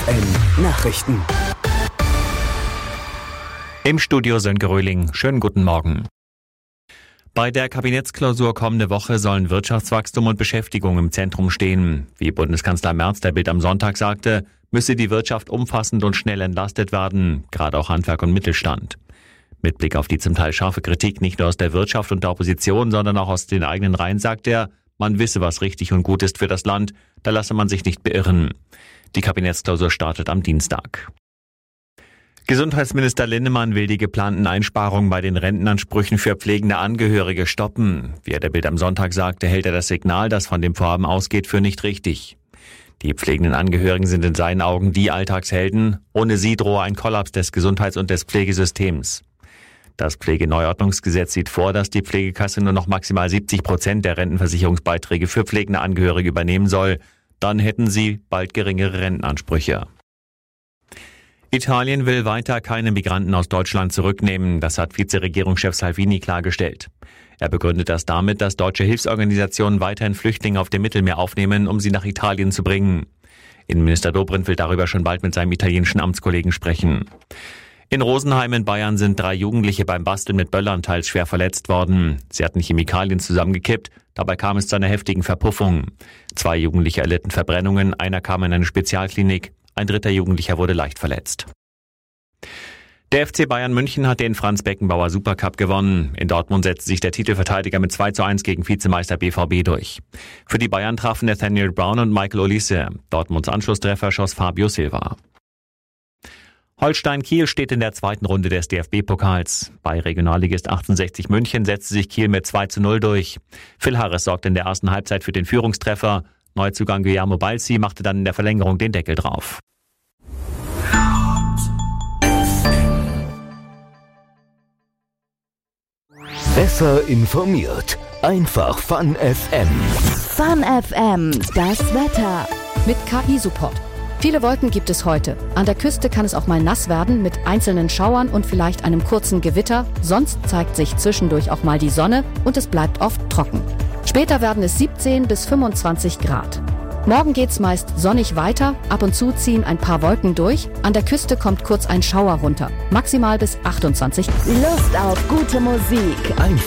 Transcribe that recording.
FFN Nachrichten. Im Studio Sönke Röhling. Schönen guten Morgen. Bei der Kabinettsklausur kommende Woche sollen Wirtschaftswachstum und Beschäftigung im Zentrum stehen. Wie Bundeskanzler Merz der Bild am Sonntag sagte, müsse die Wirtschaft umfassend und schnell entlastet werden, gerade auch Handwerk und Mittelstand. Mit Blick auf die zum Teil scharfe Kritik nicht nur aus der Wirtschaft und der Opposition, sondern auch aus den eigenen Reihen sagt er, man wisse, was richtig und gut ist für das Land, da lasse man sich nicht beirren. Die Kabinettsklausur startet am Dienstag. Gesundheitsminister Linnemann will die geplanten Einsparungen bei den Rentenansprüchen für pflegende Angehörige stoppen. Wie er der Bild am Sonntag sagte, hält er das Signal, das von dem Vorhaben ausgeht, für nicht richtig. Die pflegenden Angehörigen sind in seinen Augen die Alltagshelden. Ohne sie drohe ein Kollaps des Gesundheits- und des Pflegesystems. Das Pflegeneuordnungsgesetz sieht vor, dass die Pflegekasse nur noch maximal 70% der Rentenversicherungsbeiträge für pflegende Angehörige übernehmen soll. Dann hätten sie bald geringere Rentenansprüche. Italien will weiter keine Migranten aus Deutschland zurücknehmen. Das hat Vizeregierungschef Salvini klargestellt. Er begründet das damit, dass deutsche Hilfsorganisationen weiterhin Flüchtlinge auf dem Mittelmeer aufnehmen, um sie nach Italien zu bringen. Innenminister Dobrindt will darüber schon bald mit seinem italienischen Amtskollegen sprechen. In Rosenheim in Bayern sind 3 Jugendliche beim Basteln mit Böllern teils schwer verletzt worden. Sie hatten Chemikalien zusammengekippt, dabei kam es zu einer heftigen Verpuffung. 2 Jugendliche erlitten Verbrennungen, einer kam in eine Spezialklinik, ein 3. Jugendlicher wurde leicht verletzt. Der FC Bayern München hat den Franz-Beckenbauer Supercup gewonnen. In Dortmund setzte sich der Titelverteidiger mit 2:1 gegen Vizemeister BVB durch. Für die Bayern trafen Nathaniel Brown und Michael Olise. Dortmunds Anschlusstreffer schoss Fabio Silva. Holstein Kiel steht in der 2. Runde des DFB-Pokals. Bei Regionalligist 1860 München setzte sich Kiel mit 2:0 durch. Phil Harris sorgte in der ersten Halbzeit für den Führungstreffer. Neuzugang Guillermo Balzi machte dann in der Verlängerung den Deckel drauf. Besser informiert. Einfach Fun FM. Fun FM, das Wetter. Mit KI-Support. Viele Wolken gibt es heute. An der Küste kann es auch mal nass werden mit einzelnen Schauern und vielleicht einem kurzen Gewitter. Sonst zeigt sich zwischendurch auch mal die Sonne und es bleibt oft trocken. Später werden es 17 bis 25 Grad. Morgen geht's meist sonnig weiter, ab und zu ziehen ein paar Wolken durch. An der Küste kommt kurz ein Schauer runter, maximal bis 28. Lust auf gute Musik. Einfach